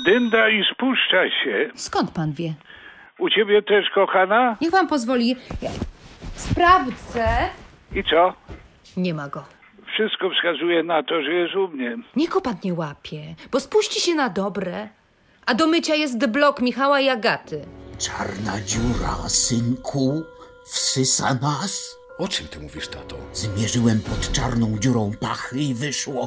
Dynda i spuszcza się. Skąd pan wie? U ciebie też, kochana? Niech pan pozwoli. Sprawdzę. I co? Nie ma go. Wszystko wskazuje na to, że jest u mnie. Niech go pan nie łapie, bo spuści się na dobre. A do mycia jest blok Michała i Agaty. Czarna dziura, synku, wsysa nas. O czym ty mówisz, tato? Zmierzyłem pod czarną dziurą pachy i wyszło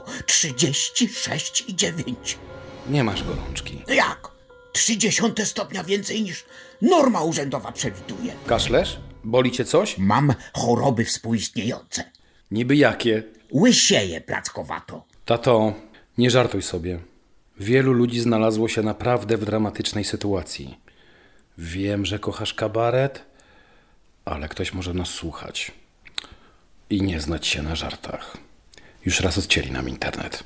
36,9. Nie masz gorączki. Jak? 30 stopnia więcej niż norma urzędowa przewiduje. Kaszlesz? Boli cię coś? Mam choroby współistniejące. Niby jakie? Łysieję plackowato. Tato, nie żartuj sobie. Wielu ludzi znalazło się naprawdę w dramatycznej sytuacji. Wiem, że kochasz kabaret, ale ktoś może nas słuchać i nie znać się na żartach. Już raz odcięli nam internet.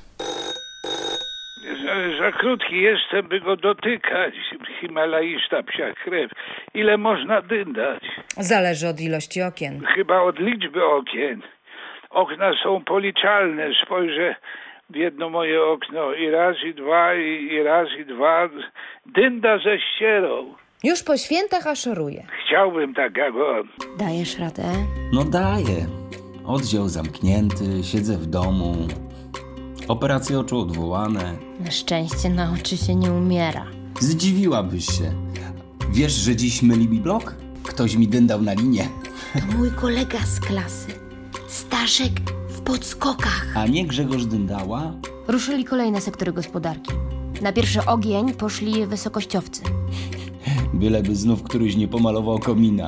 Za krótki jestem, by go dotykać. Himalajista psia krew. Ile można dyndać? Zależy od ilości okien. Chyba od liczby okien. Okna są policzalne. Spojrzę w jedno moje okno i raz, i dwa, i raz, i dwa. Dynda ze ścierą. Już po świętach aszoruję. Chciałbym tak jak on. Dajesz radę? No daję. Oddział zamknięty, siedzę w domu. Operacje oczu odwołane. Na szczęście na oczy się nie umiera. Zdziwiłabyś się. Wiesz, że dziś myli mi blok? Ktoś mi dyndał na linię. To mój kolega z klasy. Staszek w podskokach. A nie Grzegorz dyndała? Ruszyli kolejne sektory gospodarki. Na pierwszy ogień poszli wysokościowcy. Byleby znów któryś nie pomalował komina.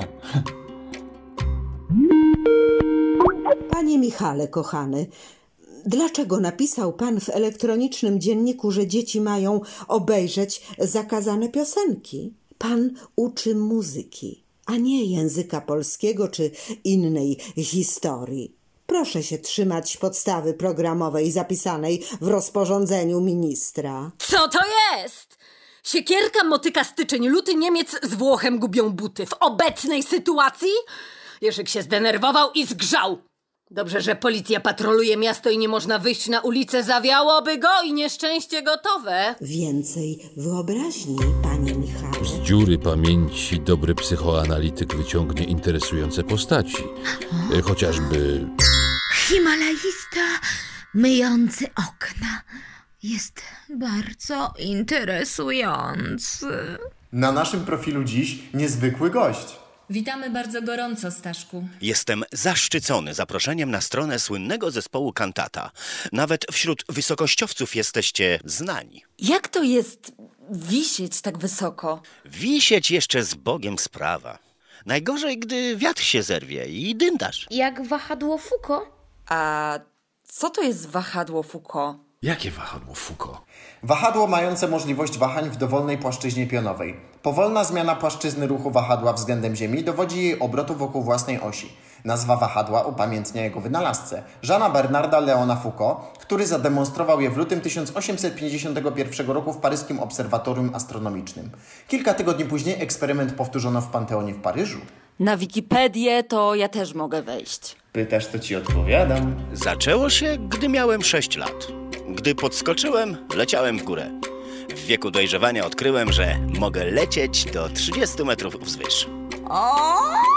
Panie Michale, kochany, dlaczego napisał pan w elektronicznym dzienniku, że dzieci mają obejrzeć zakazane piosenki? Pan uczy muzyki, a nie języka polskiego czy innej historii. Proszę się trzymać podstawy programowej zapisanej w rozporządzeniu ministra. Co to jest? Siekierka, motyka, styczeń, luty, Niemiec z Włochem gubią buty. W obecnej sytuacji? Jerzyk się zdenerwował i zgrzał. Dobrze, że policja patroluje miasto i nie można wyjść na ulicę. Zawiałoby go i nieszczęście gotowe. Więcej wyobraźni, panie Michale. Z dziury pamięci dobry psychoanalityk wyciągnie interesujące postaci. Chociażby... Himalajista myjący okna. Jest bardzo interesujący. Na naszym profilu dziś niezwykły gość. Witamy bardzo gorąco, Staszku. Jestem zaszczycony zaproszeniem na stronę słynnego zespołu Kantata. Nawet wśród wysokościowców jesteście znani. Jak to jest wisieć tak wysoko? Wisieć jeszcze z Bogiem sprawa. Najgorzej, gdy wiatr się zerwie i dyndasz. Jak wahadło Foucault? A co to jest wahadło Foucault? Jakie wahadło Foucault? Wahadło mające możliwość wahań w dowolnej płaszczyźnie pionowej. Powolna zmiana płaszczyzny ruchu wahadła względem Ziemi dowodzi jej obrotu wokół własnej osi. Nazwa wahadła upamiętnia jego wynalazcę, Jeana Bernarda Leona Foucault, który zademonstrował je w lutym 1851 roku w paryskim obserwatorium astronomicznym. Kilka tygodni później eksperyment powtórzono w Panteonie w Paryżu. Na Wikipedię to ja też mogę wejść. Pytasz, to ci odpowiadam. Zaczęło się, gdy miałem 6 lat. Gdy podskoczyłem, leciałem w górę. W wieku dojrzewania odkryłem, że mogę lecieć do 30 metrów wzwyż. O,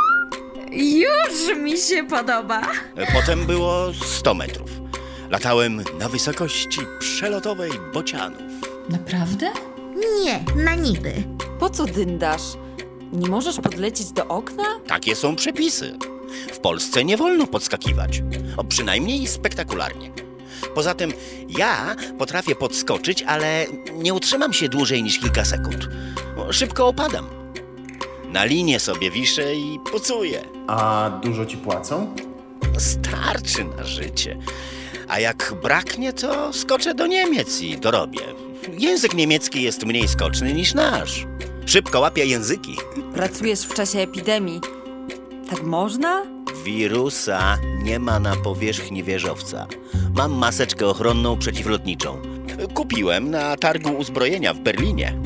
już mi się podoba. Potem było 100 metrów. Latałem na wysokości przelotowej bocianów. Naprawdę? Nie, na niby. Po co dyndasz? Nie możesz podlecieć do okna? Takie są przepisy. W Polsce nie wolno podskakiwać. Przynajmniej spektakularnie. Poza tym ja potrafię podskoczyć, ale nie utrzymam się dłużej niż kilka sekund. Szybko opadam. Na linie sobie wiszę i pucuję. A dużo ci płacą? Starczy na życie. A jak braknie, to skoczę do Niemiec i dorobię. Język niemiecki jest mniej skoczny niż nasz. Szybko łapię języki. Pracujesz w czasie epidemii. Tak można? Wirusa nie ma na powierzchni wieżowca. Mam maseczkę ochronną przeciwlotniczą. Kupiłem na targu uzbrojenia w Berlinie.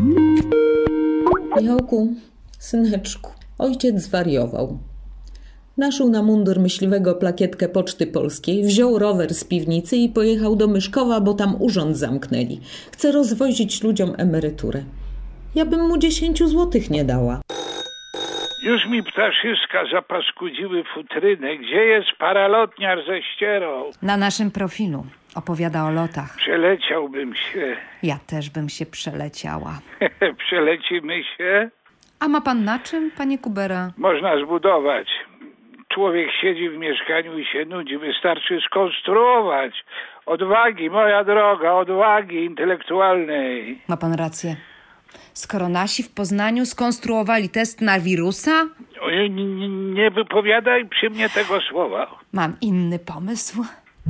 Michałku, syneczku, ojciec zwariował. Naszył na mundur myśliwego plakietkę Poczty Polskiej, wziął rower z piwnicy i pojechał do Myszkowa, bo tam urząd zamknęli. Chce rozwozić ludziom emeryturę. Ja bym mu 10 złotych nie dała. Już mi ptaszyska zapaskudziły futrynę. Gdzie jest paralotniar ze ścierą? Na naszym profilu. Opowiada o lotach. Przeleciałbym się. Ja też bym się przeleciała. Przelecimy się? A ma pan na czym, panie Kubera? Można zbudować. Człowiek siedzi w mieszkaniu i się nudzi. Wystarczy skonstruować. Odwagi, moja droga, odwagi intelektualnej. Ma pan rację. Skoro nasi w Poznaniu skonstruowali test na wirusa... Nie wypowiadaj przy mnie tego słowa. Mam inny pomysł.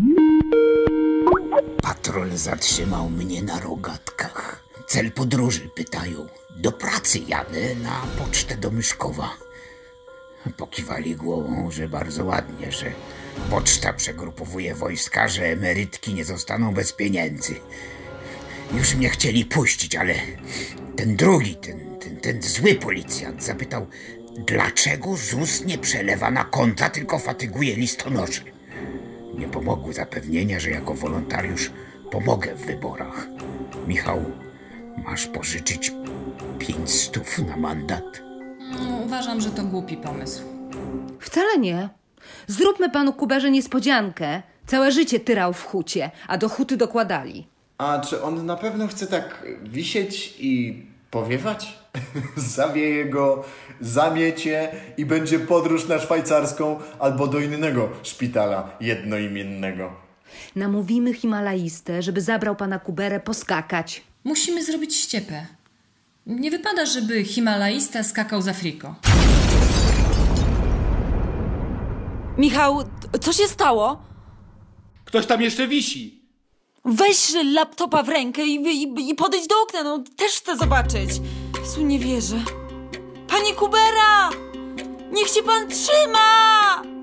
Patrol zatrzymał mnie na Rogatkach. Cel podróży, pytają. Do pracy jadę na pocztę do Myszkowa. Pokiwali głową, że bardzo ładnie, że poczta przegrupowuje wojska, że emerytki nie zostaną bez pieniędzy. Już mnie chcieli puścić, ale ten drugi, ten zły policjant zapytał, dlaczego ZUS nie przelewa na konta, tylko fatyguje listonoszy. Nie pomogły zapewnienia, że jako wolontariusz pomogę w wyborach. Michał, masz pożyczyć 500 na mandat? Uważam, że to głupi pomysł. Wcale nie. Zróbmy panu Kuberze niespodziankę. Całe życie tyrał w hucie, a do huty dokładali. A czy on na pewno chce tak wisieć i powiewać? Zawieje go, zamiecie i będzie podróż na szwajcarską albo do innego szpitala jednoimiennego. Namówimy Himalajistę, żeby zabrał pana Kuberę poskakać. Musimy zrobić ściepę. Nie wypada, żeby Himalajista skakał za friko. Michał, co się stało? Ktoś tam jeszcze wisi. Weź laptopa w rękę i podejdź do okna, no też chcę zobaczyć. Jezu, nie wierzę. Panie Kubera! Niech się pan trzyma!